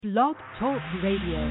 Blog Talk Radio.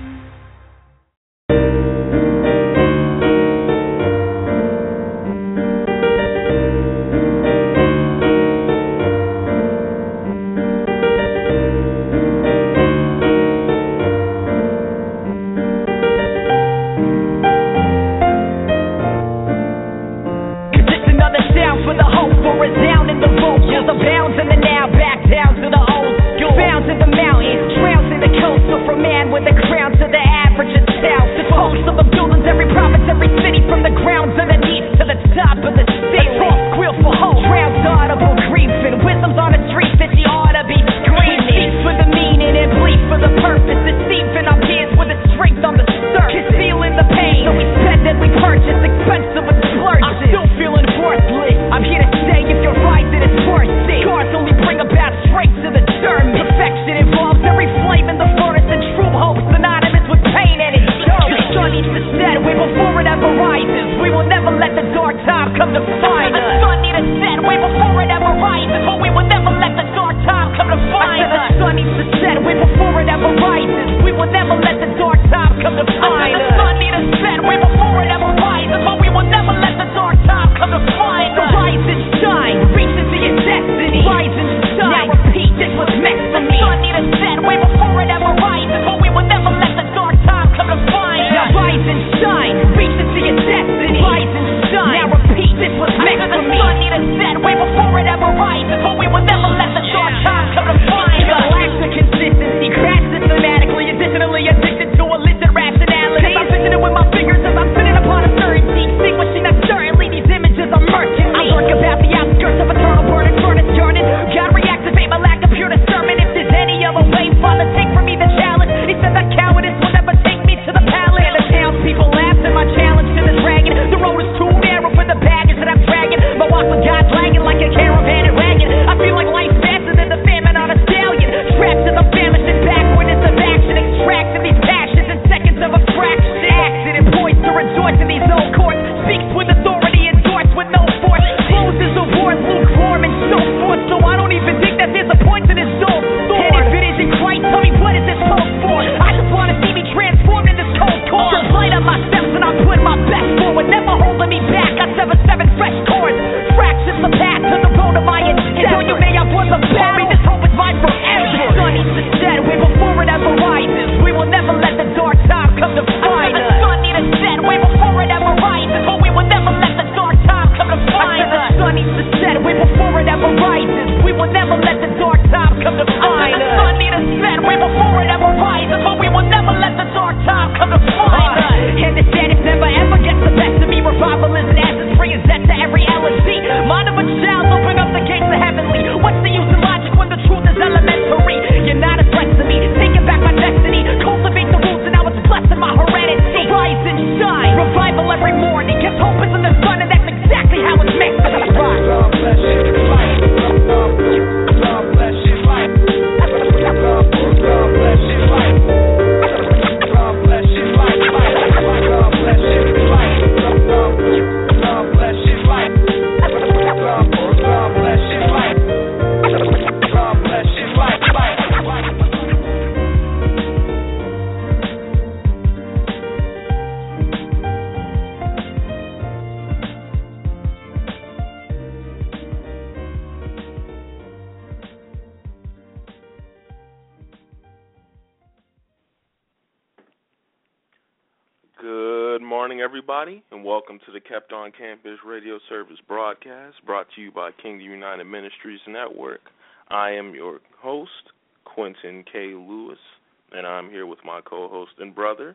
Good morning, everybody, and welcome to the Kept On Campus radio service broadcast brought to you by Kingdom United Ministries Network. I am your host, Quentin K. Lewis, and I'm here with my co-host and brother,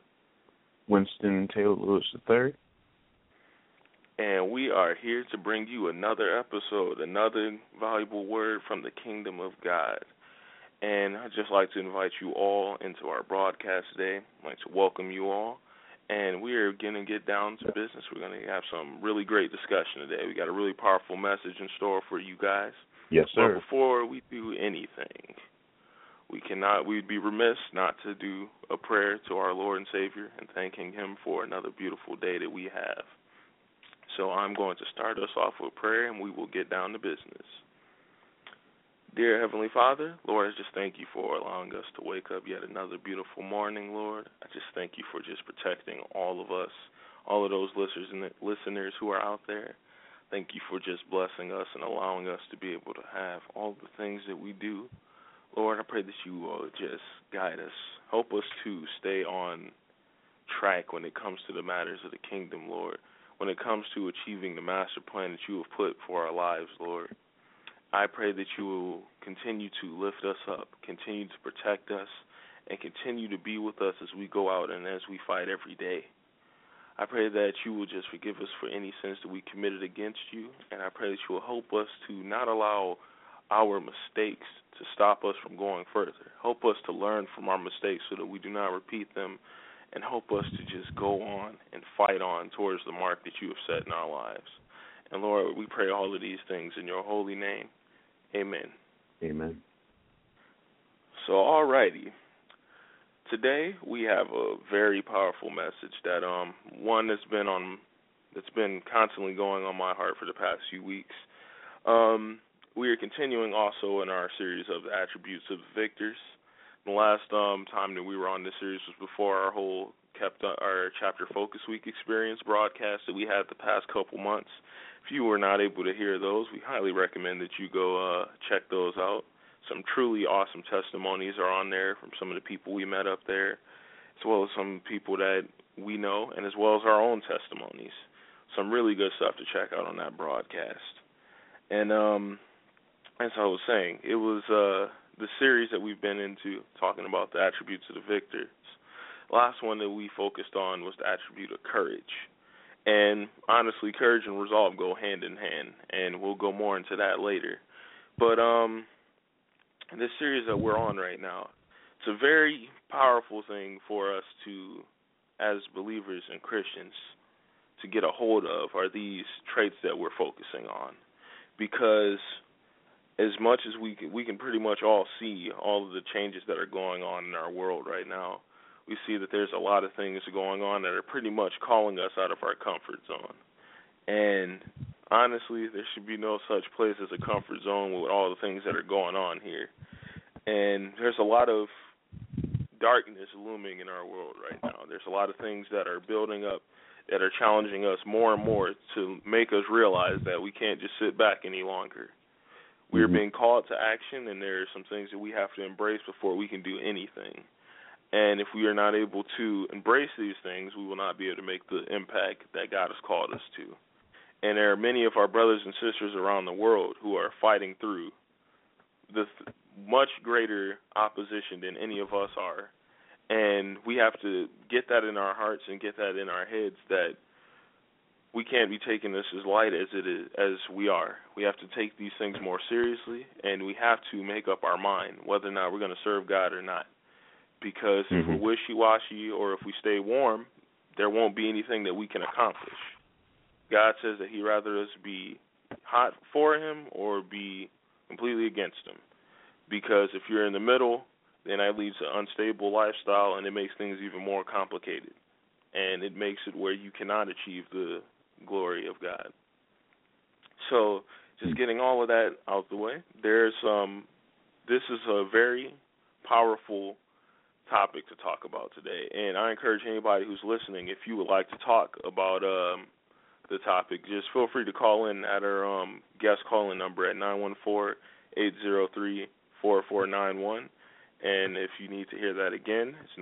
Winston Taylor Lewis III. And we are here to bring you another episode, another valuable word from the Kingdom of God. And I'd just like to invite you all into our broadcast today. I'd like to welcome you all. And we are going to get down to business. We're going to have some really great discussion today. We got a really powerful message in store for you guys. Yes, sir. But before we do anything, we'd be remiss not to do a prayer to our Lord and Savior and thanking Him for another beautiful day that we have. So I'm going to start us off with prayer, and we will get down to business. Dear Heavenly Father, Lord, I just thank you for allowing us to wake up yet another beautiful morning, Lord. I just thank you for just protecting all of us, all of those listeners who are out there. Thank you for just blessing us and allowing us to be able to have all the things that we do. Lord, I pray that you will just guide us. Help us to stay on track when it comes to the matters of the kingdom, Lord. When it comes to achieving the master plan that you have put for our lives, Lord. I pray that you will continue to lift us up, continue to protect us, and continue to be with us as we go out and as we fight every day. I pray that you will just forgive us for any sins that we committed against you, and I pray that you will help us to not allow our mistakes to stop us from going further. Help us to learn from our mistakes so that we do not repeat them, and help us to just go on and fight on towards the mark that you have set in our lives. And Lord, we pray all of these things in your holy name. Amen. Amen. So, alrighty. Today we have a very powerful message that one that's been constantly going on my heart for the past few weeks. We are continuing also in our series of the attributes of the victors. The last time that we were on this series was before our chapter focus week experience broadcast that we had the past couple months. If you were not able to hear those, we highly recommend that you go check those out. Some truly awesome testimonies are on there from some of the people we met up there, as well as some people that we know, and as well as our own testimonies. Some really good stuff to check out on that broadcast. And as I was saying, it was the series that we've been into talking about the attributes of the victors. The last one that we focused on was the attribute of courage. And honestly, courage and resolve go hand in hand, and we'll go more into that later. But this series that we're on right now, it's a very powerful thing for us to, as believers and Christians, to get a hold of are these traits that we're focusing on. Because as much as we can pretty much all see all of the changes that are going on in our world right now, we see that there's a lot of things going on that are pretty much calling us out of our comfort zone. And honestly, there should be no such place as a comfort zone with all the things that are going on here. And there's a lot of darkness looming in our world right now. There's a lot of things that are building up that are challenging us more and more to make us realize that we can't just sit back any longer. We're being called to action, and there are some things that we have to embrace before we can do anything. And if we are not able to embrace these things, we will not be able to make the impact that God has called us to. And there are many of our brothers and sisters around the world who are fighting through the much greater opposition than any of us are. And we have to get that in our hearts and get that in our heads that we can't be taking this as light as it is, as we are. We have to take these things more seriously, and we have to make up our mind whether or not we're going to serve God or not. Because if we're wishy-washy or if we stay warm, there won't be anything that we can accomplish. God says that he'd rather us be hot for him or be completely against him. Because if you're in the middle, then that leads to an unstable lifestyle, and it makes things even more complicated. And it makes it where you cannot achieve the glory of God. So just getting all of that out the way, this is a very powerful topic to talk about today. And I encourage anybody who's listening, if you would like to talk about the topic, just feel free to call in at our guest calling number at 914-803-4491. And if you need to hear that again, it's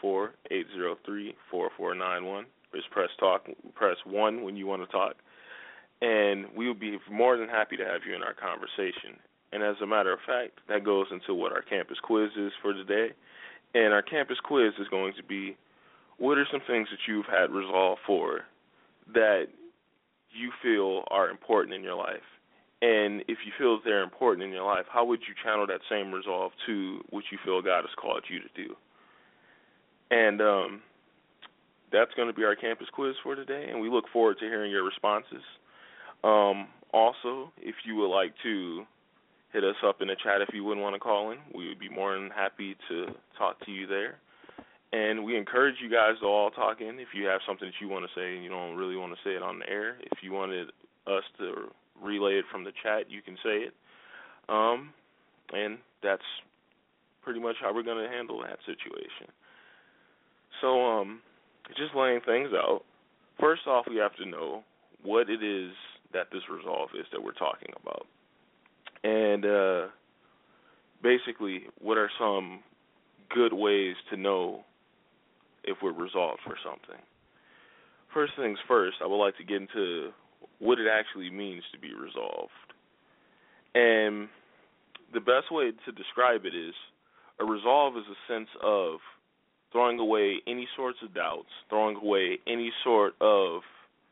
914-803-4491. Just press 1 when you want to talk. And we will be more than happy to have you in our conversation. And as a matter of fact, that goes into what our campus quiz is for today. And our campus quiz is going to be, what are some things that you've had resolve for that you feel are important in your life? And if you feel that they're important in your life, how would you channel that same resolve to what you feel God has called you to do? And that's going to be our campus quiz for today, and we look forward to hearing your responses. Also, if you would like to hit us up in the chat if you wouldn't want to call in, we would be more than happy to talk to you there. And we encourage you guys to all talk in. If you have something that you want to say and you don't really want to say it on the air, if you wanted us to relay it from the chat, you can say it. And that's pretty much how we're going to handle that situation. So, just laying things out. First off, we have to know what it is that this resolve is that we're talking about. And basically, what are some good ways to know if we're resolved for something? First things first, I would like to get into what it actually means to be resolved. And the best way to describe it is a resolve is a sense of throwing away any sorts of doubts, throwing away any sort of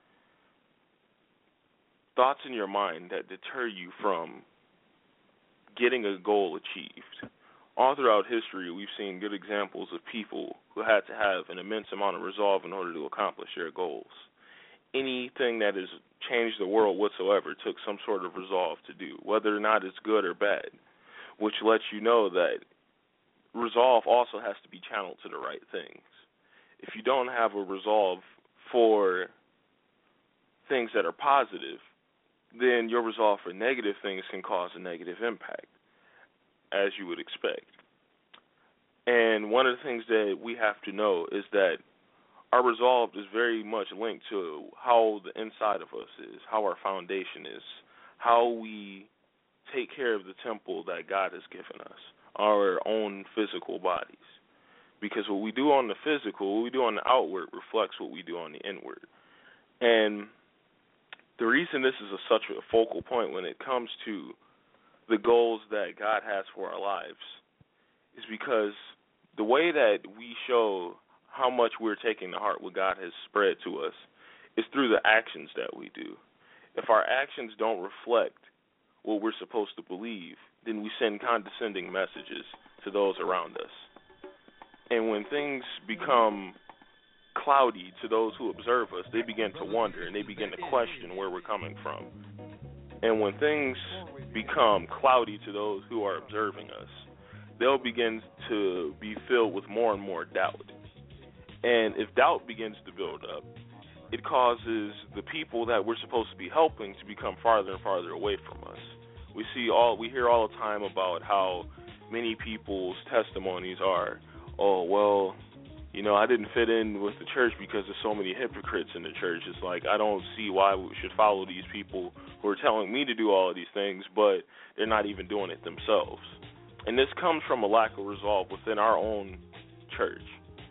thoughts in your mind that deter you from getting a goal achieved. All throughout history, we've seen good examples of people who had to have an immense amount of resolve in order to accomplish their goals. Anything that has changed the world whatsoever took some sort of resolve to do, whether or not it's good or bad, which lets you know that resolve also has to be channeled to the right things. If you don't have a resolve for things that are positive, then your resolve for negative things can cause a negative impact, as you would expect. And one of the things that we have to know is that our resolve is very much linked to how the inside of us is, how our foundation is, how we take care of the temple that God has given us, our own physical bodies. Because what we do on the physical, what we do on the outward, reflects what we do on the inward. And the reason this is such a focal point when it comes to the goals that God has for our lives is because the way that we show how much we're taking to heart what God has spread to us is through the actions that we do. If our actions don't reflect what we're supposed to believe, then we send condescending messages to those around us. And when things become cloudy to those who observe us, they begin to wonder and they begin to question where we're coming from. And when things become cloudy to those who are observing us, they'll begin to be filled with more and more doubt. And if doubt begins to build up, it causes the people that we're supposed to be helping to become farther and farther away from us. We hear all the time about how many people's testimonies are, oh, well, I didn't fit in with the church because there's so many hypocrites in the church. It's like, I don't see why we should follow these people who are telling me to do all of these things, but they're not even doing it themselves. And this comes from a lack of resolve within our own church.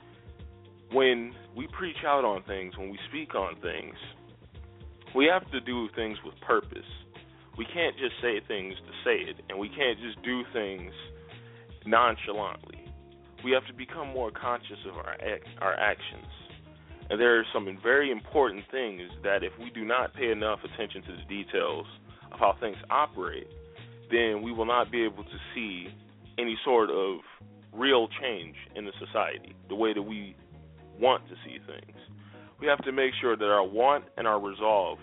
When we preach out on things, when we speak on things, we have to do things with purpose. We can't just say things to say it, and we can't just do things nonchalantly. We have to become more conscious of our actions. And there are some very important things that if we do not pay enough attention to the details of how things operate, then we will not be able to see any sort of real change in the society, the way that we want to see things. We have to make sure that our want and our resolve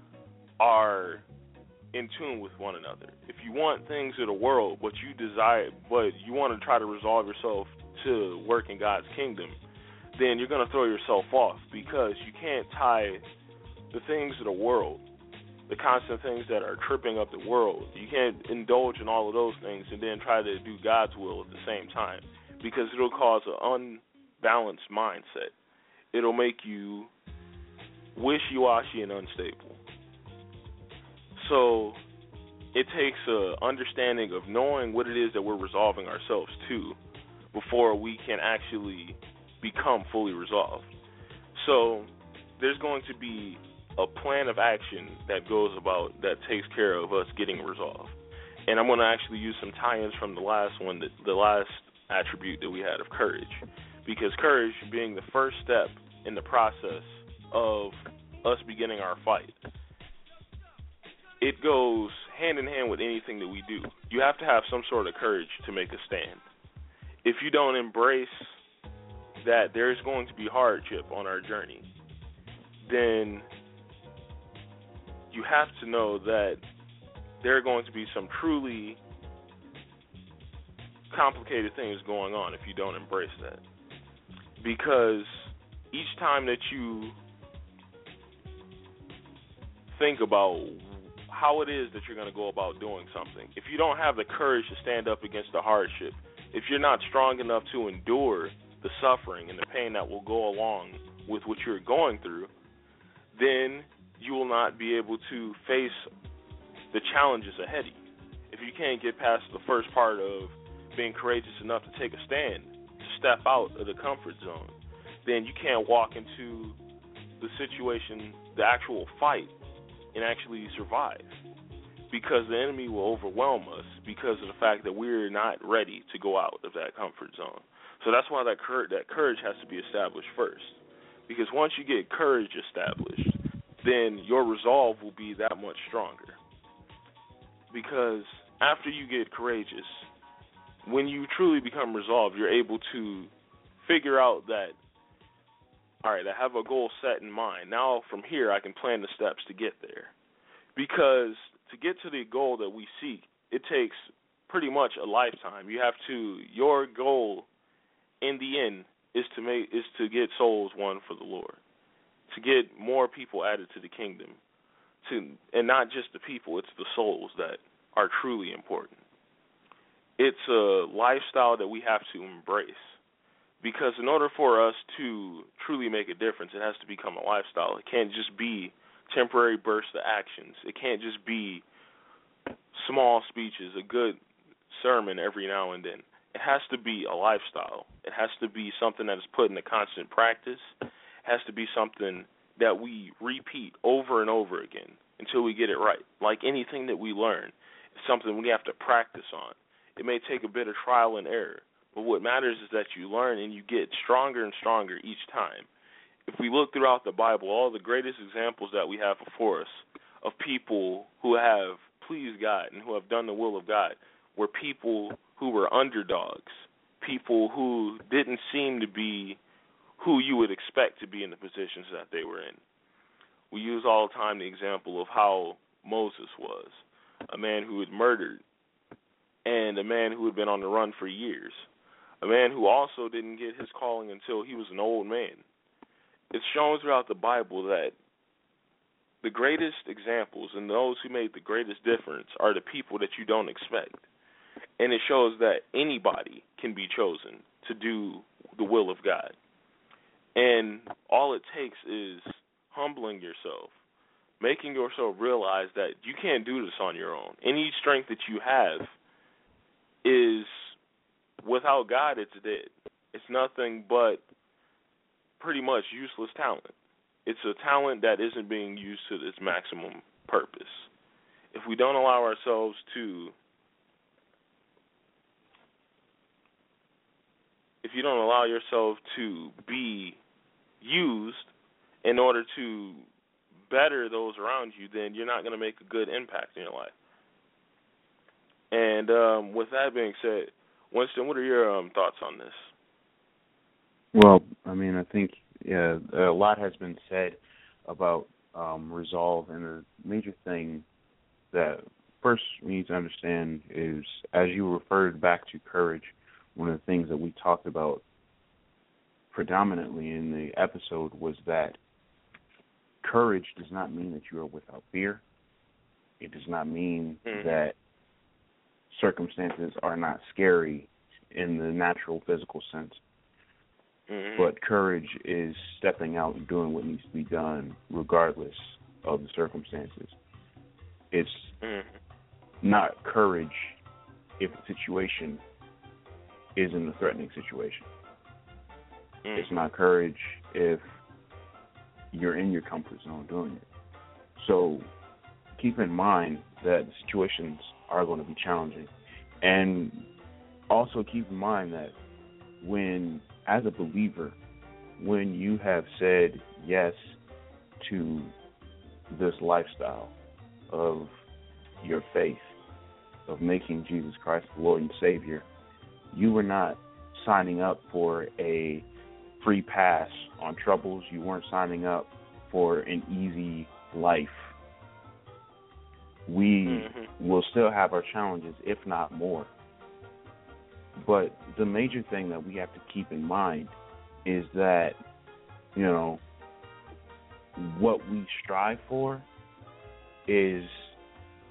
are in tune with one another. If you want things of the world, but you want to try to resolve yourself to work in God's kingdom, then you're going to throw yourself off, because you can't tie the things of the world, the constant things that are tripping up the world. You can't indulge in all of those things and then try to do God's will at the same time, because it'll cause an unbalanced mindset. It'll make you wishy-washy and unstable. So it takes an understanding of knowing what it is that we're resolving ourselves to before we can actually become fully resolved. So there's going to be a plan of action that that takes care of us getting resolved. And I'm going to actually use some tie-ins from the last attribute that we had of courage, because courage being the first step in the process of us beginning our fight, it goes hand in hand with anything that we do. You have to have some sort of courage to make a stand. If you don't embrace that there's going to be hardship on our journey, then you have to know that there are going to be some truly complicated things going on if you don't embrace that. Because each time that you think about how it is that you're going to go about doing something. If you don't have the courage to stand up against the hardship, if you're not strong enough to endure the suffering and the pain that will go along with what you're going through, then you will not be able to face the challenges ahead of you. If you can't get past the first part of being courageous enough to take a stand, to step out of the comfort zone, then you can't walk into the situation, the actual fight, and actually survive. Because the enemy will overwhelm us because of the fact that we're not ready to go out of that comfort zone. So that's why that courage has to be established first. Because once you get courage established, then your resolve will be that much stronger. Because after you get courageous, when you truly become resolved, you're able to figure out that, all right, I have a goal set in mind. Now from here I can plan the steps to get there. Because to get to the goal that we seek, it takes pretty much a lifetime. Your goal in the end is to get souls won for the Lord, to get more people added to the kingdom, and not just the people, it's the souls that are truly important. It's a lifestyle that we have to embrace, because in order for us to truly make a difference, it has to become a lifestyle. It can't just be temporary bursts of actions. It can't just be small speeches, a good sermon every now and then. It has to be a lifestyle. It has to be something that is put into constant practice. It has to be something that we repeat over and over again until we get it right. Like anything that we learn, it's something we have to practice on. It may take a bit of trial and error, but what matters is that you learn and you get stronger and stronger each time. If we look throughout the Bible, all the greatest examples that we have before us of people who have pleased God and who have done the will of God were people who were underdogs, people who didn't seem to be who you would expect to be in the positions that they were in. We use all the time the example of how Moses was, a man who had murdered, and a man who had been on the run for years, a man who also didn't get his calling until he was an old man. It's shown throughout the Bible that the greatest examples and those who made the greatest difference are the people that you don't expect. And it shows that anybody can be chosen to do the will of God. And all it takes is humbling yourself, making yourself realize that you can't do this on your own. Any strength that you have is, without God, it's dead. It's nothing but pretty much useless talent. It's a talent that isn't being used to its maximum purpose. If we don't allow ourselves to, if you don't allow yourself to be used in order to better those around you, then you're not going to make a good impact in your life. And with that being said, Winston, what are your thoughts on this? Well, I mean, I think a lot has been said about resolve, and the major thing that first we need to understand is, as you referred back to courage, one of the things that we talked about predominantly in the episode was that courage does not mean that you are without fear. It does not mean that circumstances are not scary in the natural physical sense. But courage is stepping out and doing what needs to be done regardless of the circumstances. It's not courage if the situation isn't a threatening situation. It's not courage if you're in your comfort zone doing it. So keep in mind that the situations are going to be challenging. And also keep in mind that when, as a believer, when you have said yes to this lifestyle of your faith, of making Jesus Christ the Lord and Savior, you were not signing up for a free pass on troubles. You weren't signing up for an easy life. We will still have our challenges, if not more. But the major thing that we have to keep in mind is that, you know, what we strive for is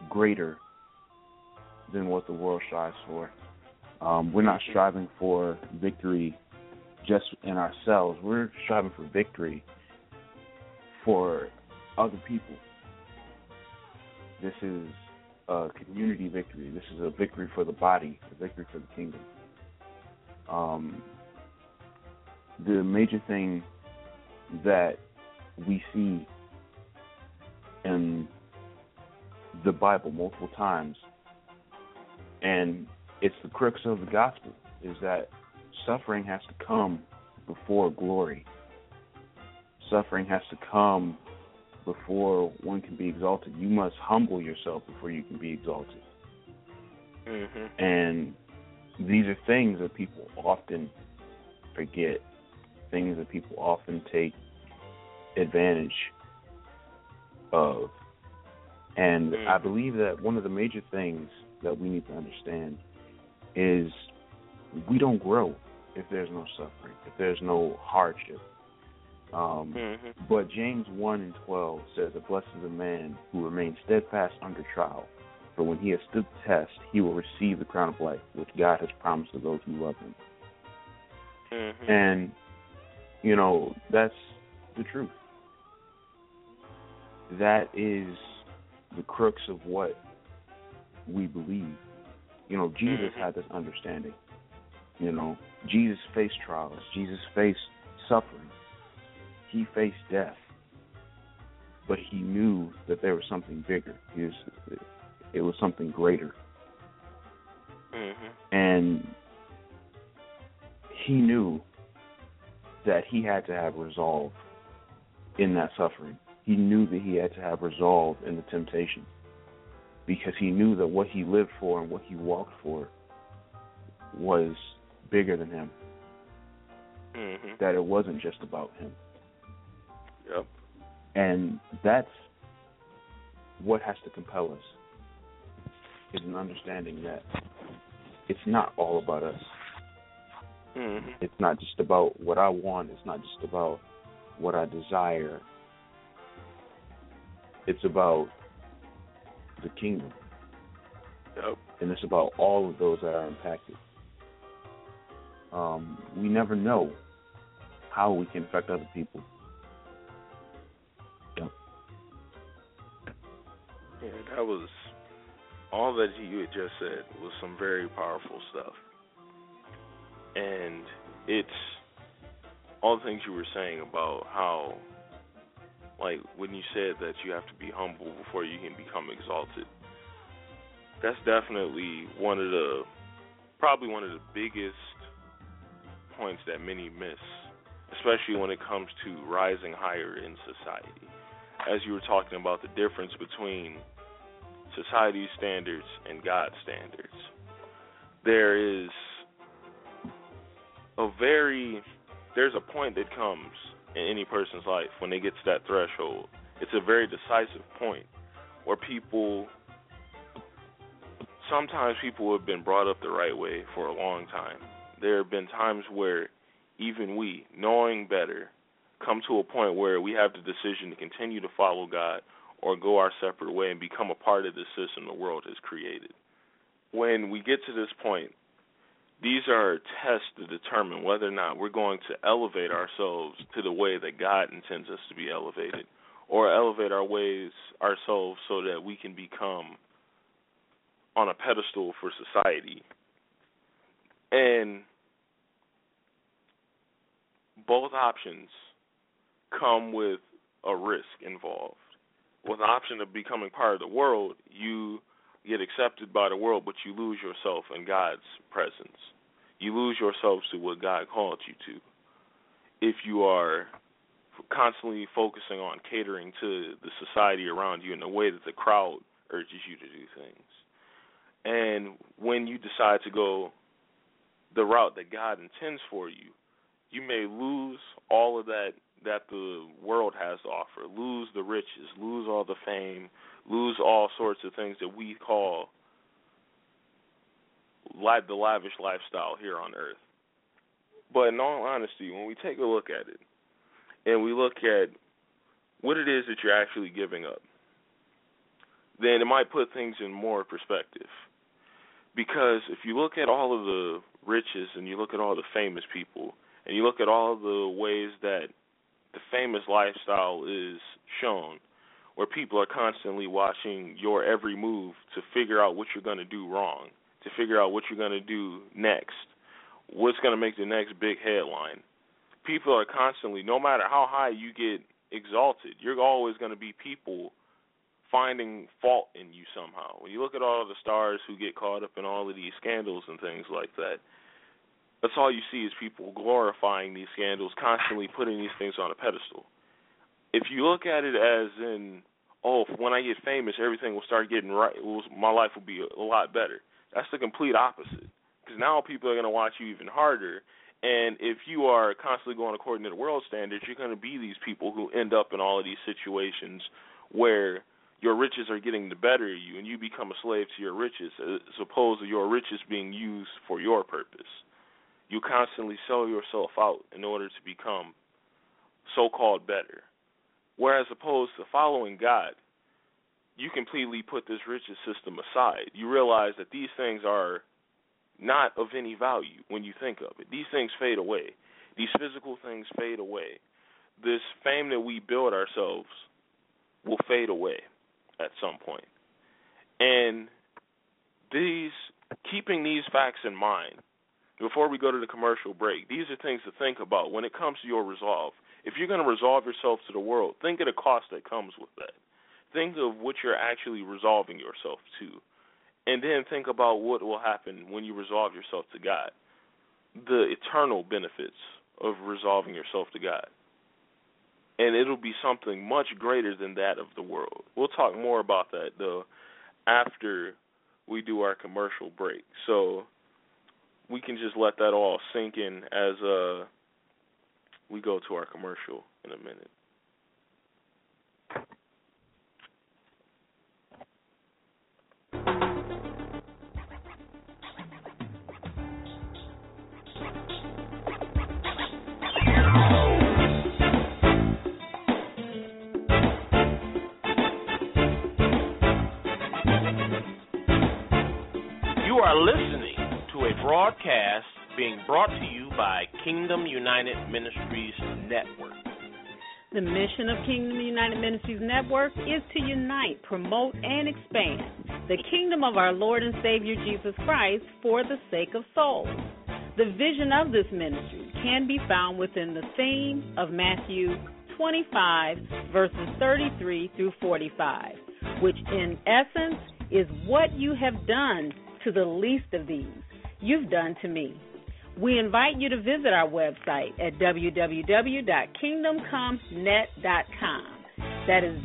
greater than what the world strives for. We're not striving for victory just in ourselves. We're striving for victory for other people. This is a community victory. This is a victory for the body, a victory for the kingdom. The major thing that we see in the Bible multiple times, and it's the crux of the gospel, is that suffering has to come before glory. Suffering has to come before one can be exalted. You must humble yourself before you can be exalted. Mm-hmm. And these are things that people often forget, things that people often take advantage of. And I believe that one of the major things that we need to understand is we don't grow if there's no suffering, if there's no hardship. But James 1:12 says, "Blessed is the man who remains steadfast under trial, for when he has stood the test, he will receive the crown of life, which God has promised to those who love him." And, you know, that's the truth. That is the crux of what we believe. You know, Jesus had this understanding. You know, Jesus faced trials. Jesus faced suffering. He faced death. But he knew that there was something bigger. It was something greater. And he knew that he had to have resolve in that suffering. He knew that he had to have resolve in the temptation, because he knew that what he lived for and what he walked for was bigger than him. That it wasn't just about him. Yep. And that's what has to compel us, is an understanding that it's not all about us. It's not just about what I want. It's not just about what I desire. It's about the kingdom. Yep. And it's about all of those that are impacted. We never know how we can affect other people. Yep. Yeah, that was all that you had just said was some very powerful stuff. And it's all the things you were saying about how, like, when you said that you have to be humble before you can become exalted, that's definitely probably one of the biggest points that many miss, especially when it comes to rising higher in society. As you were talking about the difference between society's standards and God's standards, there's a point that comes in any person's life when they get to that threshold. It's a very decisive point where sometimes people have been brought up the right way for a long time. There have been times where even we, knowing better, come to a point where we have the decision to continue to follow God or go our separate way and become a part of the system the world has created. When we get to this point, these are tests to determine whether or not we're going to elevate ourselves to the way that God intends us to be elevated, or elevate ourselves so that we can become on a pedestal for society. And both options come with a risk involved. With the option of becoming part of the world, you get accepted by the world, but you lose yourself in God's presence. You lose yourselves to what God called you to. If you are constantly focusing on catering to the society around you in the way that the crowd urges you to do things. And when you decide to go the route that God intends for you, you may lose all of that the world has to offer, lose the riches, lose all the fame, lose all sorts of things that we call the lavish lifestyle here on earth. But in all honesty, when we take a look at it, and we look at what it is that you're actually giving up, then it might put things in more perspective. Because if you look at all of the riches and you look at all the famous people and you look at all the ways that the famous lifestyle is shown, where people are constantly watching your every move to figure out what you're going to do wrong, to figure out what you're going to do next, what's going to make the next big headline. People are constantly, no matter how high you get exalted, you're always going to be people finding fault in you somehow. When you look at all the stars who get caught up in all of these scandals and things like that, that's all you see is people glorifying these scandals, constantly putting these things on a pedestal. If you look at it as in, oh, when I get famous, everything will start getting right, my life will be a lot better. That's the complete opposite, because now people are going to watch you even harder, and if you are constantly going according to the world standards, you're going to be these people who end up in all of these situations where your riches are getting the better of you, and you become a slave to your riches, as opposed to your riches being used for your purpose. You constantly sell yourself out in order to become so-called better. Whereas opposed to following God, you completely put this riches system aside. You realize that these things are not of any value when you think of it. These things fade away. These physical things fade away. This fame that we build ourselves will fade away at some point. And keeping these facts in mind, before we go to the commercial break, these are things to think about when it comes to your resolve. If you're going to resolve yourself to the world, think of the cost that comes with that. Think of what you're actually resolving yourself to. And then think about what will happen when you resolve yourself to God. The eternal benefits of resolving yourself to God. And it'll be something much greater than that of the world. We'll talk more about that, though, after we do our commercial break. So we can just let that all sink in as we go to our commercial in a minute. You are listening to a broadcast being brought to you by Kingdom United Ministries Network. The mission of Kingdom United Ministries Network is to unite, promote, and expand the kingdom of our Lord and Savior Jesus Christ for the sake of souls. The vision of this ministry can be found within the theme of Matthew 25, verses 33 through 45, which in essence is what you have done to the least of these, you've done to me. We invite you to visit our website at www.kingdomcomenet.com. That is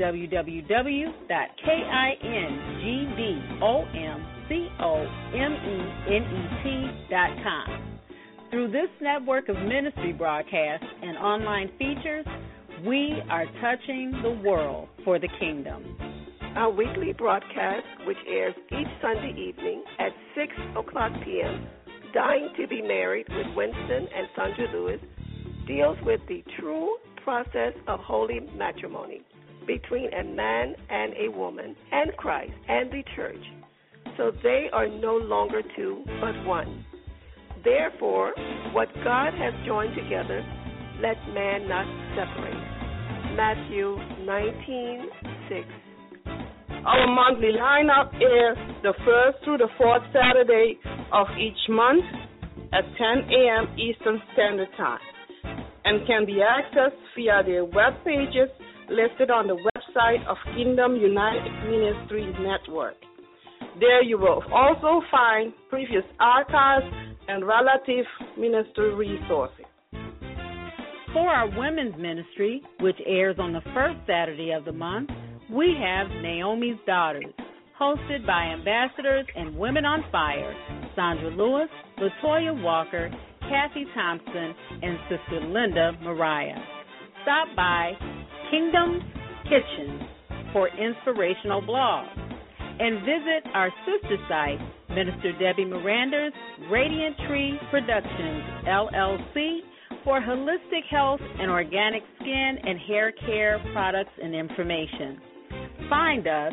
www.kingdomcomenet.com. Through this network of ministry broadcasts and online features, we are touching the world for the kingdom. Our weekly broadcast, which airs each Sunday evening at 6 o'clock p.m., Dying to be Married with Winston and Sandra Lewis, deals with the true process of holy matrimony between a man and a woman and Christ and the church, so they are no longer two but one. Therefore, what God has joined together, let man not separate. Matthew 19:6. Our monthly lineup is the first through the fourth Saturday of each month at 10 a.m. Eastern Standard Time and can be accessed via their web pages listed on the website of Kingdom United Ministries Network. There you will also find previous archives and relative ministry resources. For our women's ministry, which airs on the first Saturday of the month, we have Naomi's Daughters, hosted by ambassadors and Women on Fire, Sandra Lewis, Latoya Walker, Kathy Thompson, and Sister Linda Mariah. Stop by Kingdom's Kitchen for inspirational blogs and visit our sister site, Minister Debbie Miranda's Radiant Tree Productions, LLC, for holistic health and organic skin and hair care products and information. Find us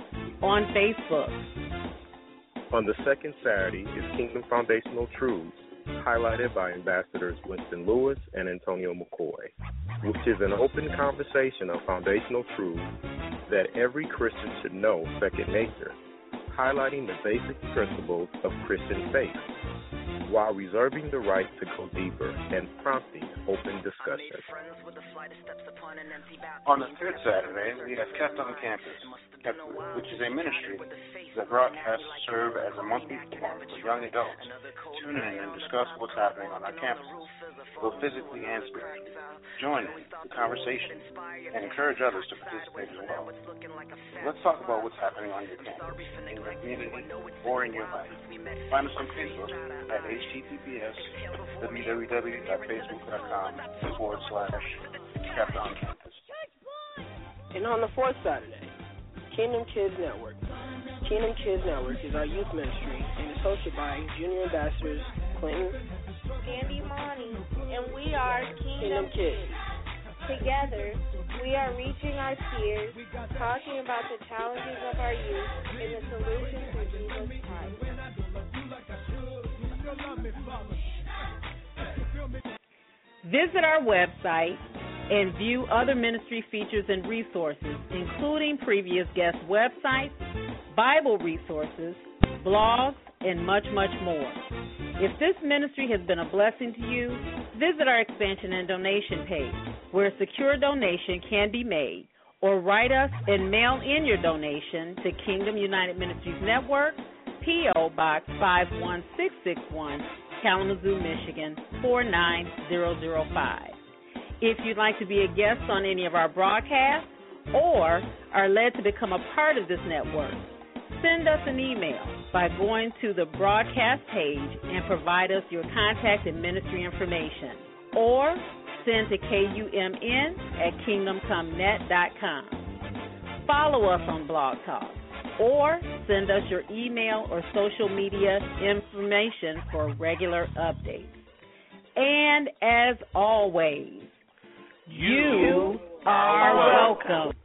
on Facebook. On the second Saturday is Kingdom Foundational Truths, highlighted by Ambassadors Winston Lewis and Antonio McCoy, which is an open conversation of foundational truths that every Christian should know second nature, highlighting the basic principles of Christian faith, while reserving the right to go deeper and prompting open discussion. On the third Saturday, we have Kept on Campus, which is a ministry that broadcasts serve as a monthly forum for young adults to tune in and discuss what's happening on our campus, both physically and spiritually. Join in the conversation and encourage others to participate as well. Let's talk about what's happening on your campus, in your community, or in your life. Find us on Facebook at https://www.facebook.com/Kept on Campus. And on the fourth Saturday, Kingdom Kids Network. Kingdom Kids Network is our youth ministry and is hosted by Junior Ambassadors Clinton, Andy Monty, and we are Kingdom Kids. Together, we are reaching our peers, talking about the challenges of our youth and the solutions through Jesus Christ. Visit our website and view other ministry features and resources, including previous guest websites, Bible resources, blogs, and much, much more. If this ministry has been a blessing to you, visit our expansion and donation page, where a secure donation can be made, or write us and mail in your donation to Kingdom United Ministries Network, P.O. Box 51661, Kalamazoo, Michigan 49005. If you'd like to be a guest on any of our broadcasts or are led to become a part of this network, send us an email by going to the broadcast page and provide us your contact and ministry information, or send to kumn@kingdomcomenet.com. Follow us on Blog Talk, or send us your email or social media information for regular updates. And as always, you are welcome.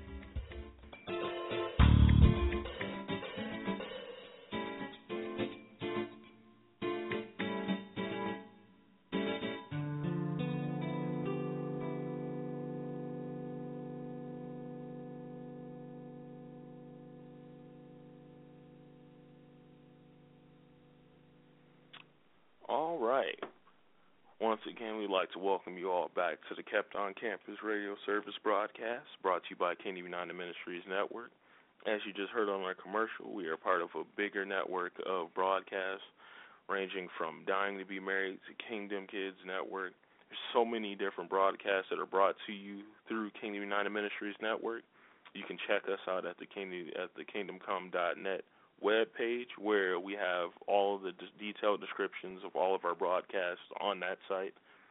All right. Once again, we'd like to welcome you all back to the Kept on Campus radio service broadcast, brought to you by Kingdom United Ministries Network. As you just heard on our commercial, we are part of a bigger network of broadcasts, ranging from Dying to Be Married to Kingdom Kids Network. There's so many different broadcasts that are brought to you through Kingdom United Ministries Network. You can check us out at the kingdomcome.net web page, where we have all of the detailed descriptions of all of our broadcasts on that site.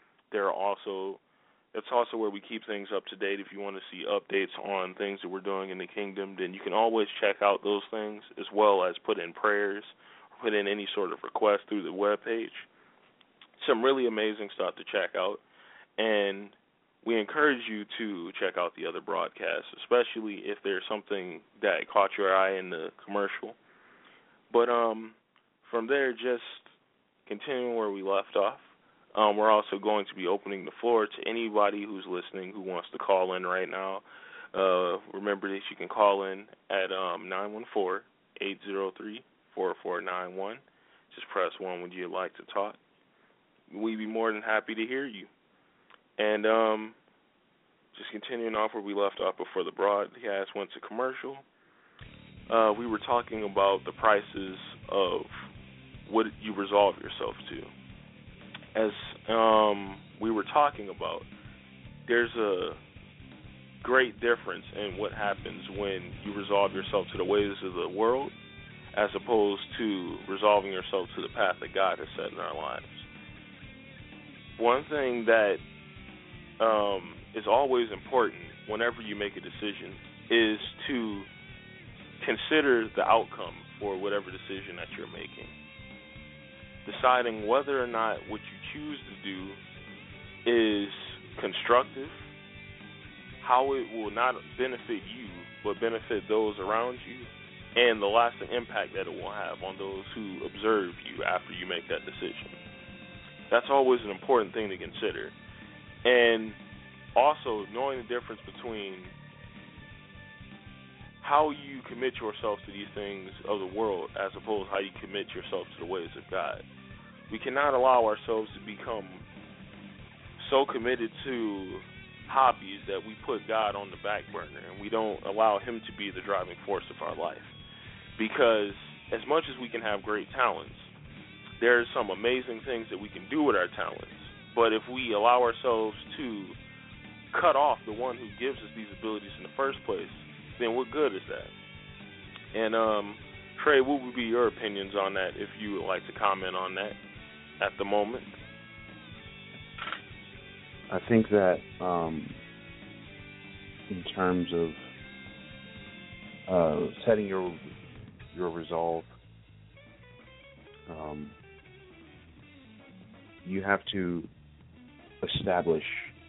It's also where we keep things up to date. If you want to see updates on things that we're doing in the kingdom, then you can always check out those things, as well as put in prayers, or put in any sort of request through the web page. Some really amazing stuff to check out, and we encourage you to check out the other broadcasts, especially if there's something that caught your eye in the commercial. But from there, just continuing where we left off, we're also going to be opening the floor to anybody who's listening who wants to call in right now. Remember that you can call in at 914-803-4491. Just press 1 when you'd like to talk. We'd be more than happy to hear you. And just continuing off where we left off before the broadcast went to commercial, we were talking about the prices of what you resolve yourself to. As we were talking about, there's a great difference in what happens when you resolve yourself to the ways of the world as opposed to resolving yourself to the path that God has set in our lives. One thing that is always important whenever you make a decision is to consider the outcome for whatever decision that you're making. Deciding whether or not what you choose to do is constructive, how it will not benefit you but benefit those around you, and the lasting impact that it will have on those who observe you after you make that decision. That's always an important thing to consider. And also knowing the difference between how you commit yourself to these things of the world as opposed to how you commit yourself to the ways of God. We cannot allow ourselves to become so committed to hobbies that we put God on the back burner and we don't allow Him to be the driving force of our life. Because as much as we can have great talents, there's some amazing things that we can do with our talents. But if we allow ourselves to cut off the one who gives us these abilities in the first place, then what good is that? And Trey, what would be your opinions on that if you would like to comment on that at the moment? I think that in terms of setting your resolve, you have to establish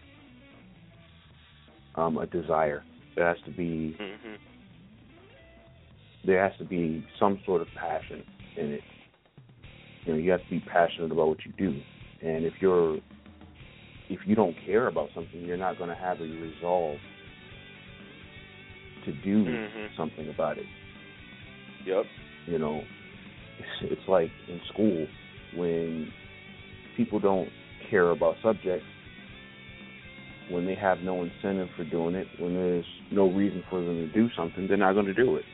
a desire. There has to be there has to be some sort of passion in it. You know, you have to be passionate about what you do, and if you don't care about something, you're not going to have a resolve to do something about it. Yep. You know, it's like in school when people don't care about subjects, when they have no incentive for doing it, when there's no reason for them to do something, they're not going to do it.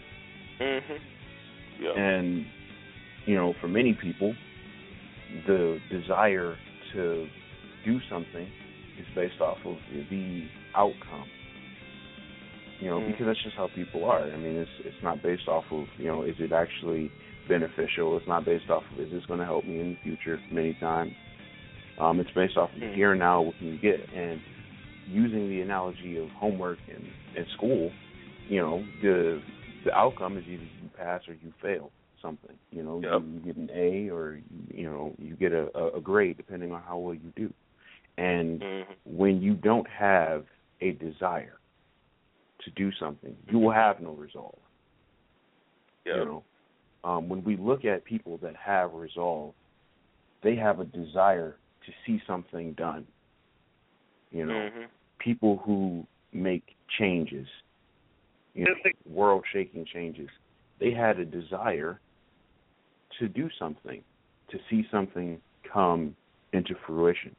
Yep. And, you know, for many people, the desire to do something is based off of the outcome. You know, because that's just how people are. I mean, it's not based off of, you know, is it actually beneficial? It's not based off of, is this going to help me in the future many times? It's based off of here and now, what can you get? And using the analogy of homework and school, you know, the outcome is either you pass or you fail something. You know, you get an A or, you know, you get a grade depending on how well you do. And when you don't have a desire to do something, you will have no resolve. You know, when we look at people that have resolve, they have a desire to see something done. You know, people who make changes, you know, world-shaking changes, they had a desire to do something, to see something come into fruition.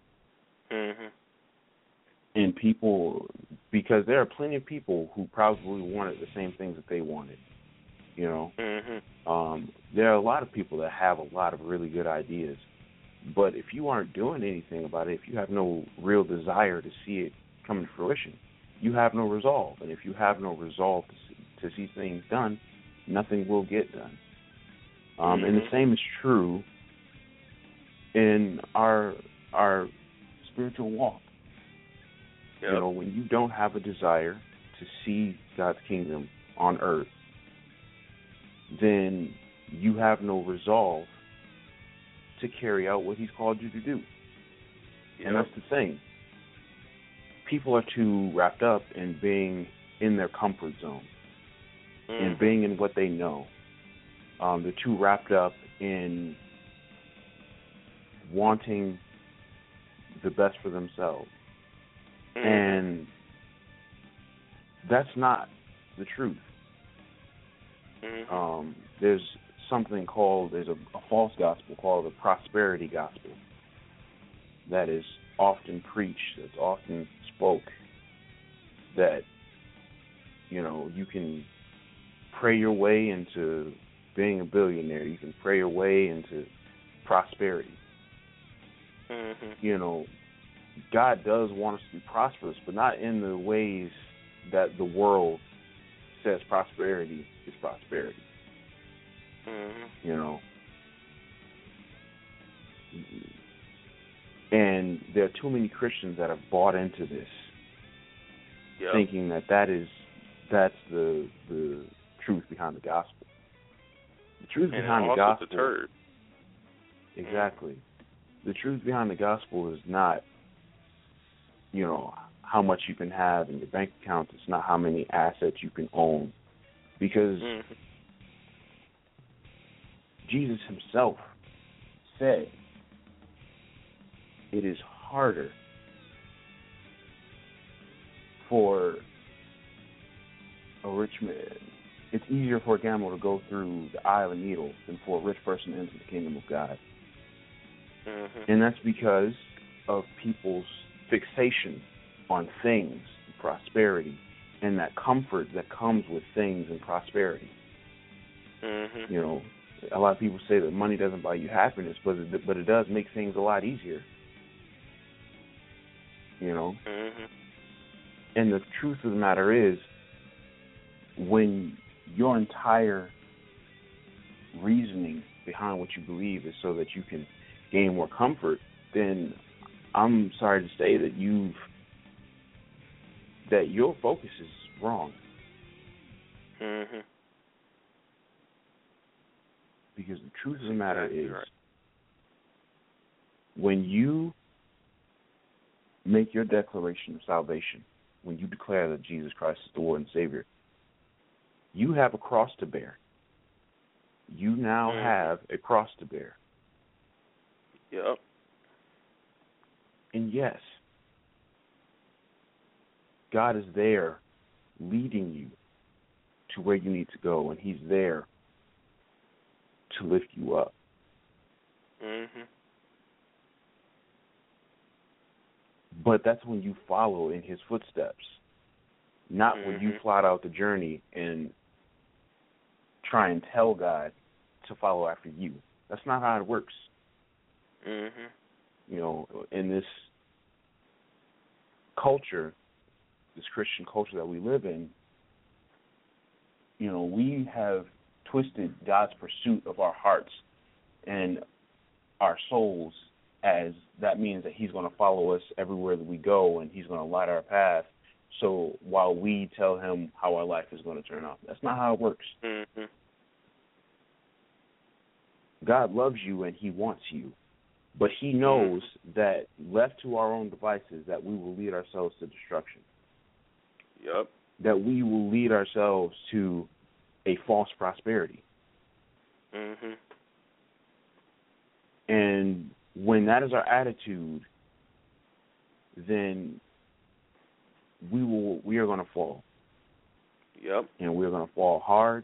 And people, because there are plenty of people who probably wanted the same things that they wanted, you know. There are a lot of people that have a lot of really good ideas, but if you aren't doing anything about it, if you have no real desire to see it come to fruition, you have no resolve. And if you have no resolve to see things done, nothing will get done. And the same is true in our spiritual walk. You know, when you don't have a desire to see God's kingdom on earth, then you have no resolve to carry out what He's called you to do. And that's the thing. People are too wrapped up in being in their comfort zone and being in what they know. They're too wrapped up in wanting the best for themselves. And that's not the truth. There's something called, there's a false gospel called the prosperity gospel that is often preached, that's often spoke, that, you know, you can pray your way into being a billionaire, you can pray your way into prosperity. You know, God does want us to be prosperous, but not in the ways that the world says prosperity is prosperity. You know. And there are too many Christians that have bought into this, thinking that that's the truth behind the gospel. The truth behind the gospel. Exactly. The truth behind the gospel is not, how much you can have in your bank account. It's not how many assets you can own. Because Jesus himself said it is harder for a rich man. It's easier for a camel to go through the eye of a needle than for a rich person to enter the kingdom of God. And that's because of people's fixation on things, prosperity, and that comfort that comes with things and prosperity. You know, a lot of people say that money doesn't buy you happiness, but it does make things a lot easier. You know? And the truth of the matter is, when your entire reasoning behind what you believe is so that you can gain more comfort, then I'm sorry to say that your focus is wrong. Because the truth of the matter is, when you make your declaration of salvation, when you declare that Jesus Christ is the Lord and Savior, you have a cross to bear. You now have a cross to bear. Yep. And yes, God is there leading you to where you need to go, and he's there to lift you up. But that's when you follow in his footsteps, not when you plot out the journey and try and tell God to follow after you. That's not how it works. You know, in this culture, this Christian culture that we live in, you know, we have twisted God's pursuit of our hearts and our souls as that means that he's going to follow us everywhere that we go and he's going to light our path. So while we tell him how our life is going to turn out, that's not how it works. God loves you and he wants you, but he knows that left to our own devices that we will lead ourselves to destruction. Yep. That we will lead ourselves to a false prosperity. And when that is our attitude, then we are going to fall. Yep. And we're going to fall hard,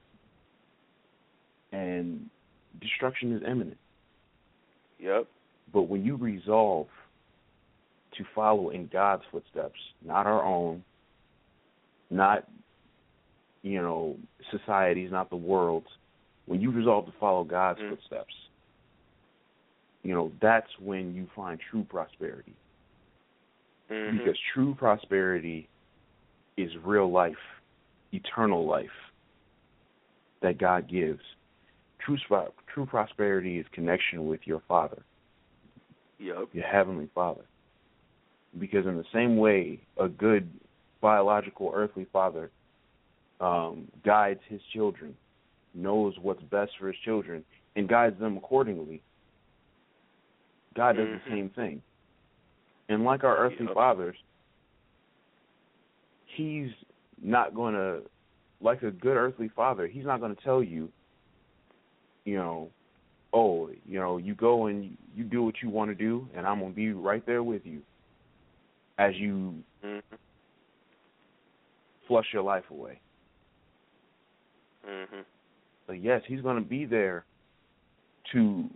and destruction is imminent. Yep. But when you resolve to follow in God's footsteps, not our own, not, you know, society's, not the world's, when you resolve to follow God's footsteps, you know, that's when you find true prosperity. Because true prosperity is real life, eternal life that God gives. True prosperity is connection with your Father, your Heavenly Father. Because in the same way a good biological earthly father guides his children, knows what's best for his children, and guides them accordingly, God does the same thing. And like our earthly fathers, he's not going to, like a good earthly father, he's not going to tell you, you know, oh, you know, you go and you do what you want to do, and I'm going to be right there with you as you flush your life away. But yes, he's going to be there to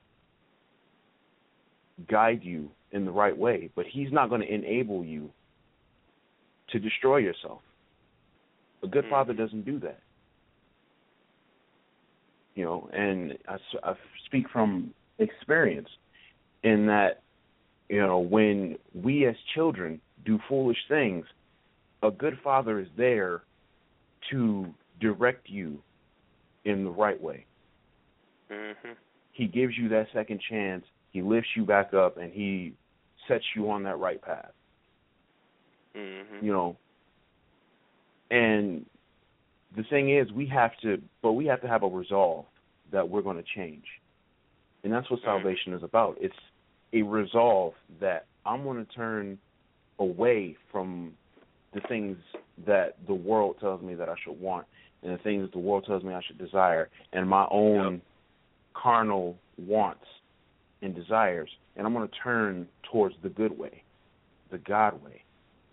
guide you in the right way, but he's not going to enable you to destroy yourself. A good father doesn't do that. You know, and I speak from experience in that, you know, when we as children do foolish things, a good father is there to direct you in the right way. He gives you that second chance. He lifts you back up, and he sets you on that right path. You know, and the thing is, we have to have a resolve that we're going to change. And that's what salvation is about. It's a resolve that I'm going to turn away from the things that the world tells me that I should want and the things that the world tells me I should desire and my own carnal wants and desires, and I'm going to turn towards the good way, the God way,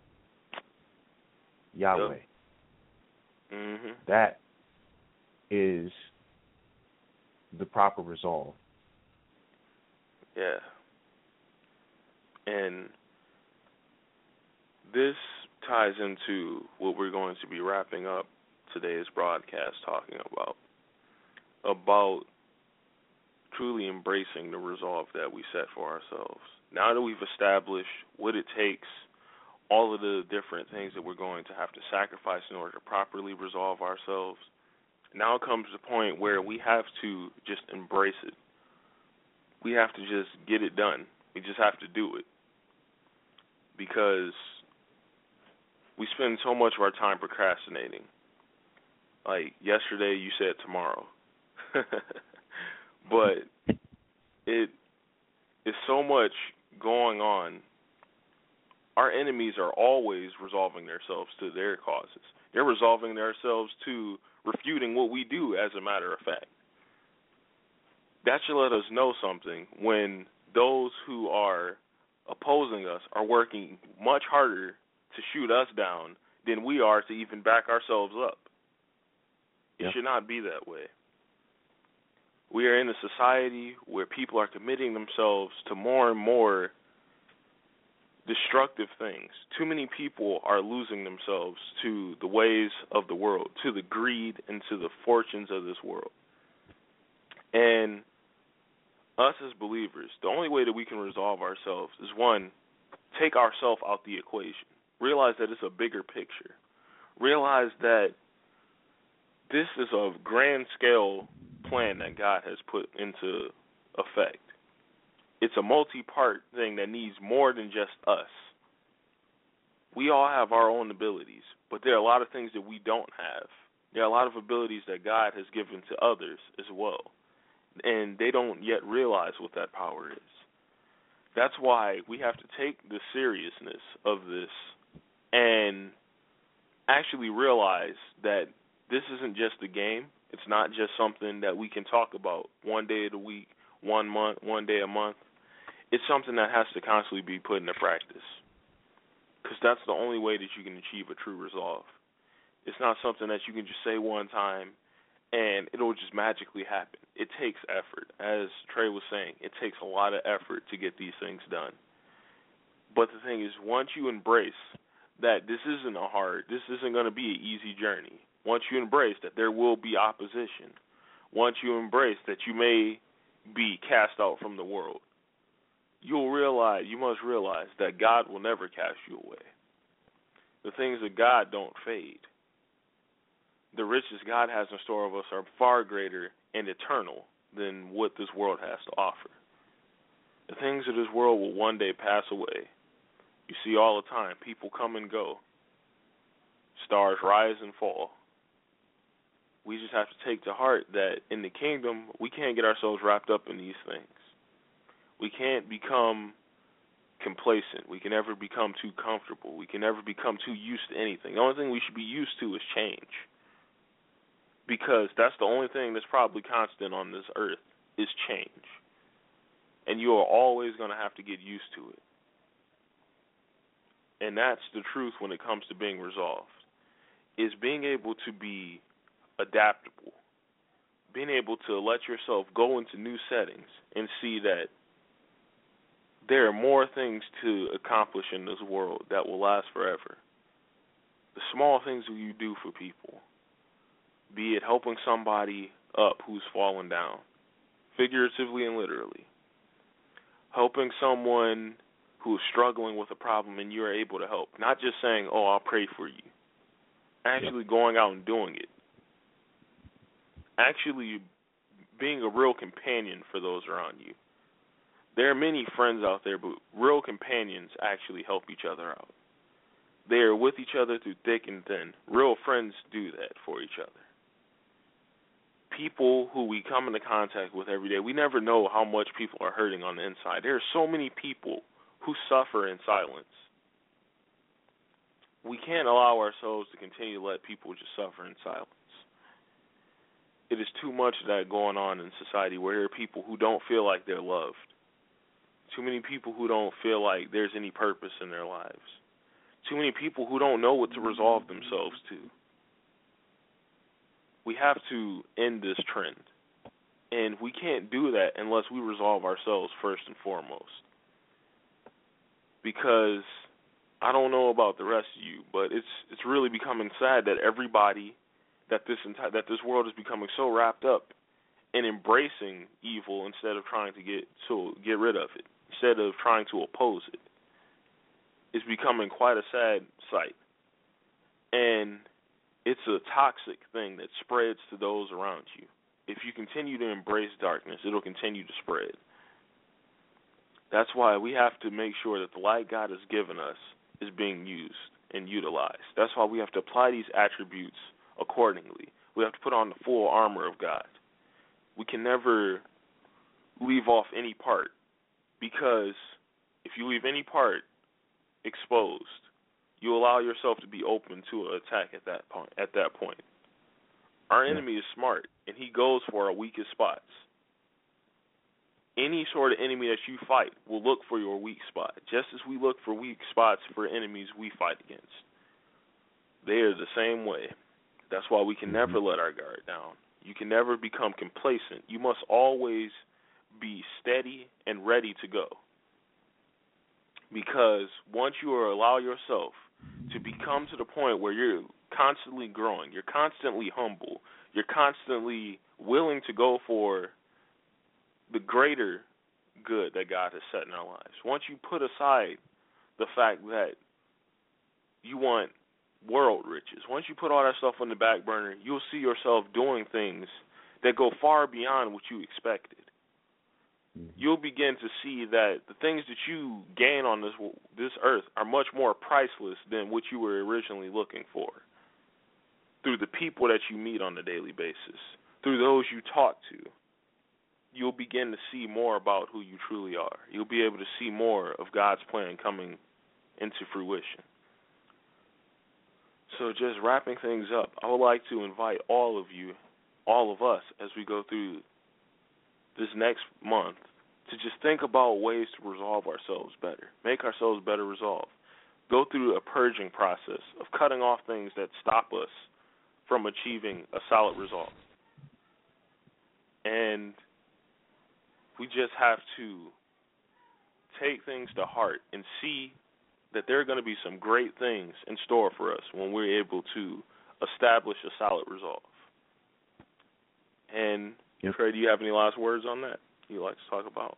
Yahweh. Yep. Mm-hmm. That is the proper resolve. Yeah. And this ties into what we're going to be wrapping up today's broadcast talking about truly embracing the resolve that we set for ourselves. Now that we've established what it takes, all of the different things that we're going to have to sacrifice in order to properly resolve ourselves, now comes the point where we have to just embrace it. We have to just get it done. We just have to do it. Because we spend so much of our time procrastinating. Like yesterday you said tomorrow. But it is so much going on. Our enemies are always resolving themselves to their causes. They're resolving themselves to refuting what we do, as a matter of fact. That should let us know something when those who are opposing us are working much harder to shoot us down than we are to even back ourselves up. It should not be that way. We are in a society where people are committing themselves to more and more destructive things. Too many people are losing themselves to the ways of the world, to the greed and to the fortunes of this world. And us as believers, the only way that we can resolve ourselves is, one, take ourselves out the equation. Realize that it's a bigger picture. Realize that this is a grand scale plan that God has put into effect. It's a multi-part thing that needs more than just us. We all have our own abilities, but there are a lot of things that we don't have. There are a lot of abilities that God has given to others as well, and they don't yet realize what that power is. That's why we have to take the seriousness of this and actually realize that this isn't just a game. It's not just something that we can talk about one day of the week, 1 month, 1 day a month. It's something that has to constantly be put into practice, because that's the only way that you can achieve a true resolve. It's not something that you can just say one time and it'll just magically happen. It takes effort. As Trey was saying, it takes a lot of effort to get these things done. But the thing is, once you embrace that this isn't going to be an easy journey, once you embrace that there will be opposition, once you embrace that you may be cast out from the world, you must realize that God will never cast you away. The things of God don't fade. The riches God has in store of us are far greater and eternal than what this world has to offer. The things of this world will one day pass away. You see all the time, people come and go. Stars rise and fall. We just have to take to heart that in the kingdom, we can't get ourselves wrapped up in these things. We can't become complacent. We can never become too comfortable. We can never become too used to anything. The only thing we should be used to is change, because that's the only thing that's probably constant on this earth is change. And you are always going to have to get used to it. And that's the truth when it comes to being resolved, is being able to be adaptable, being able to let yourself go into new settings and see that there are more things to accomplish in this world that will last forever. The small things that you do for people, be it helping somebody up who's fallen down, figuratively and literally, helping someone who's struggling with a problem and you're able to help, not just saying, oh, I'll pray for you, actually going out and doing it, actually being a real companion for those around you. There are many friends out there, but real companions actually help each other out. They are with each other through thick and thin. Real friends do that for each other. People who we come into contact with every day, we never know how much people are hurting on the inside. There are so many people who suffer in silence. we can't allow ourselves to continue to let people just suffer in silence. It is too much of that going on in society where there are people who don't feel like they're loved. Too many people who don't feel like there's any purpose in their lives. Too many people who don't know what to resolve themselves to. We have to end this trend. And we can't do that unless we resolve ourselves first and foremost. Because I don't know about the rest of you, but it's really becoming sad that everybody, that this world is becoming so wrapped up in embracing evil instead of trying to get rid of it, instead of trying to oppose it. It's becoming quite a sad sight. And it's a toxic thing that spreads to those around you. If you continue to embrace darkness, it'll continue to spread. That's why we have to make sure that the light God has given us is being used and utilized. That's why we have to apply these attributes accordingly. We have to put on the full armor of God. We can never leave off any part, because if you leave any part exposed, you allow yourself to be open to an attack at that point. Our enemy is smart, and he goes for our weakest spots. Any sort of enemy that you fight will look for your weak spot, just as we look for weak spots for enemies we fight against. They are the same way. That's why we can never let our guard down. You can never become complacent. You must always be steady and ready to go. Because once you allow yourself to become to the point where you're constantly growing, you're constantly humble, you're constantly willing to go for the greater good that God has set in our lives. Once you put aside the fact that you want world riches, once you put all that stuff on the back burner, you'll see yourself doing things that go far beyond what you expected. You'll begin to see that the things that you gain on this earth are much more priceless than what you were originally looking for. Through the people that you meet on a daily basis, through those you talk to, you'll begin to see more about who you truly are. You'll be able to see more of God's plan coming into fruition. So just wrapping things up, I would like to invite all of you, all of us, as we go through this next month, to just think about ways to resolve ourselves better, make ourselves better resolved. Go through a purging process of cutting off things that stop us from achieving a solid result. And we just have to take things to heart and see that there are going to be some great things in store for us when we're able to establish a solid resolve. And, Trey, do you have any last words on that you'd like to talk about?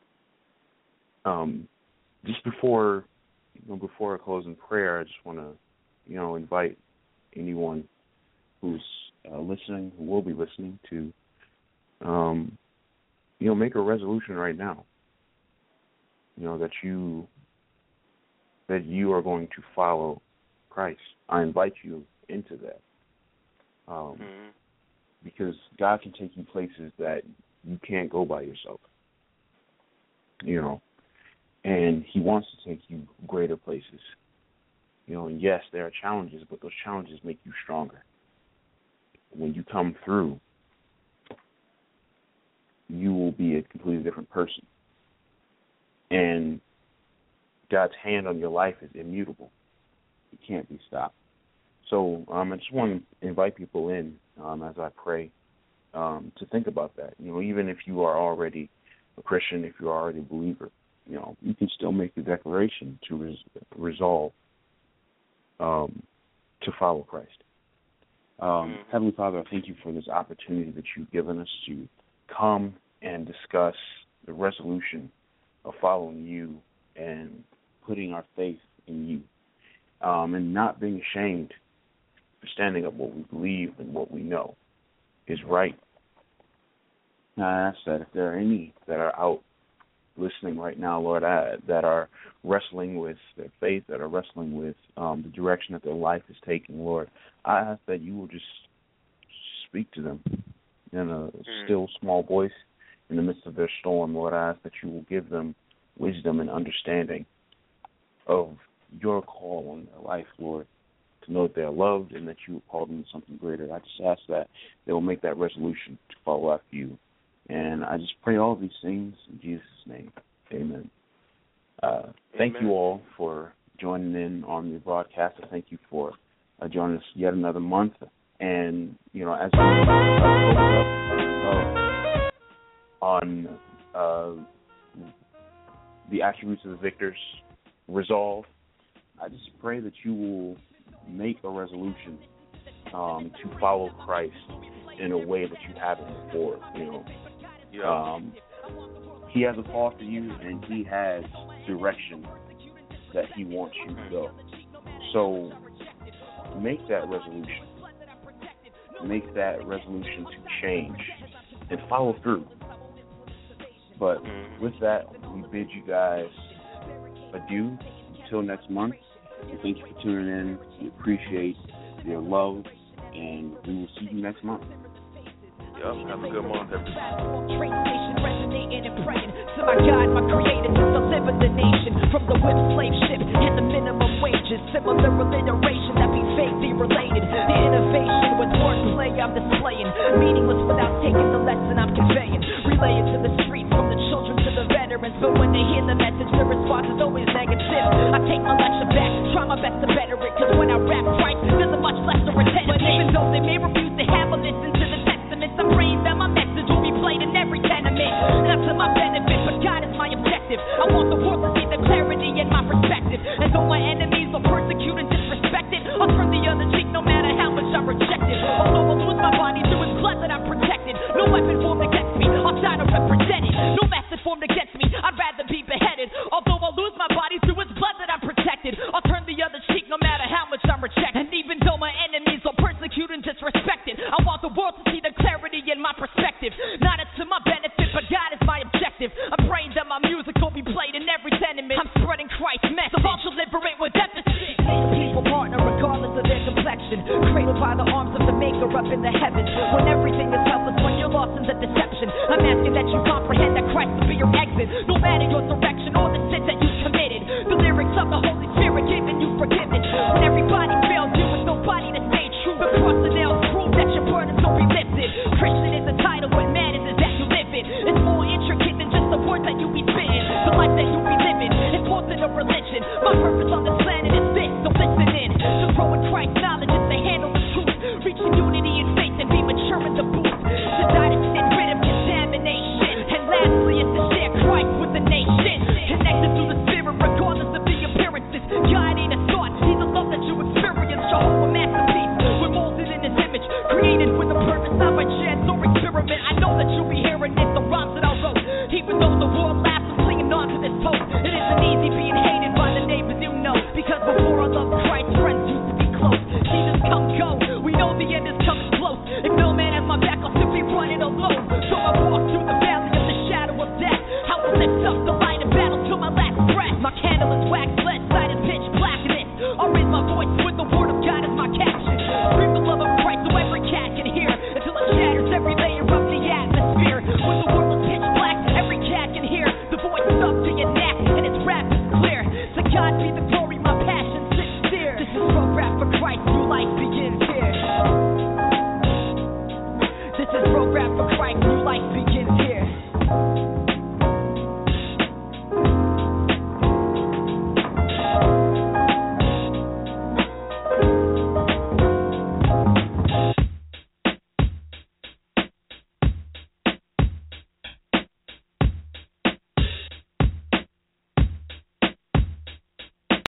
Just before I close in prayer, I just want to, invite anyone who's listening, who will be listening, to, make a resolution right now. That you are going to follow Christ. I invite you into that. Because God can take you places that you can't go by yourself. And He wants to take you greater places. And yes, there are challenges, but those challenges make you stronger. When you come through, you will be a completely different person. And God's hand on your life is immutable. It can't be stopped. So I just want to invite people in as I pray to think about that. Even if you are already a Christian, if you're already a believer, you can still make the declaration to resolve to follow Christ. Heavenly Father, I thank you for this opportunity that you've given us to come and discuss the resolution of following you and putting our faith in you, and not being ashamed for standing up what we believe and what we know is right. And I ask that if there are any that are out listening right now, Lord, that are wrestling with their faith, that are wrestling with the direction that their life is taking, Lord, I ask that you will just speak to them in a still, small voice in the midst of their storm. Lord, I ask that you will give them wisdom and understanding of your call on their life, Lord, that they're loved and that you will call them to something greater. I just ask that they will make that resolution to follow after you. And I just pray all of these things in Jesus' name. Amen. Thank you all for joining in on the broadcast. I thank you for joining us yet another month. And, you know, as we focus on the attributes of the victors, resolve, I just pray that you will make a resolution to follow Christ in a way that you haven't before. You know, He has a call for you, and He has direction that He wants you to go. So make that resolution. Make that resolution to change and follow through. But with that, we bid you guys adieu until next month. And thank you for tuning in. We appreciate your love, and we will see you next month. Have a good month, everybody. Train station resonating and praying to my God, my creator, to deliver the nation from the whip slave ship and the minimum wages. Similar alliteration that be vaguely related. The innovation with wordplay I'm displaying, meaningless without taking the lesson I'm conveying. Relay it to the streets from the children to the veterans, but when they hear the message, the response is always negative. I take my lecture back, try my best to better it, cause when I rap right, there's a much lesser attention. But even though they may refuse to have a listen to the I'm praying that my message will be played in every tenement. Not to my benefit, but God is my objective. I want the world to see the clarity in my perspective. And though my enemies will persecute and disrespect it, I'll turn the other cheek no matter how much I'm rejected. Although I'll lose my body through His blood that I'm protected. No weapon formed against me, I'll try to represent it. No message formed against me, I'd rather be beheaded. Although I'll lose my body through His blood that I'm protected, I'll turn the other cheek no matter how much I'm rejected. And even though my enemies will persecute and disrespect it, I want the world to see the clarity in my perspective. Not it to my benefit, but God is my objective. I'm praying that my music will be played in every tenement. I'm spreading Christ's message, so I'll deliberate with emphasis. People partner regardless of their complexion, cradled by the arms of the Maker up in the heavens. When everything is helpless, when you're lost in the deception, I'm asking that you comprehend that Christ will be your exit. No matter your direction or the sin that you've committed, the lyrics of the Holy Spirit giving you forgiveness. When everybody fails you with nobody to stay true, the cross and nails prove that your burdens will be lifted. Christian is the title, what matters is that you live it. It's more intricate than just the words that you be spitting. The life that you be living is more than a religion. My purpose on this planet is this, so listen in. To grow in Christ's knowledge is to handle the truth, reaching unity in faith and be mature in the booth. To die to sin, rid of contamination. And lastly, it's to share Christ with the nation. Connected to the Spirit regardless of the appearances. God ain't a thought, He's the love that you experience. Jehovah masterpiece, we're molded in His image, created with a purpose, not by chance or experiment. I know that you'll be hearing it, the rhymes that I wrote. Even though the world laughs, I'm clinging on to this post. It isn't easy being hated by the neighbors you know, because before I loved Christ, friends used to be close. Jesus, come go, we know the end is coming close. If no man has my back, I'll simply run it alone. So I walk through the valley of the shadow of death. I will lift up the light of battle till my last breath. My candle is wax lit, side is pitch blackness. I'll raise my voice with the word of God as my caption. Scream the love of Christ so every cat can hear, until it shatters every layer of the atmosphere. When the world is pitch black, every cat can hear the voice is up to your neck, and its rap is clear. To God be the glory, my passion sincere. This is from Rap for Christ, new life begins.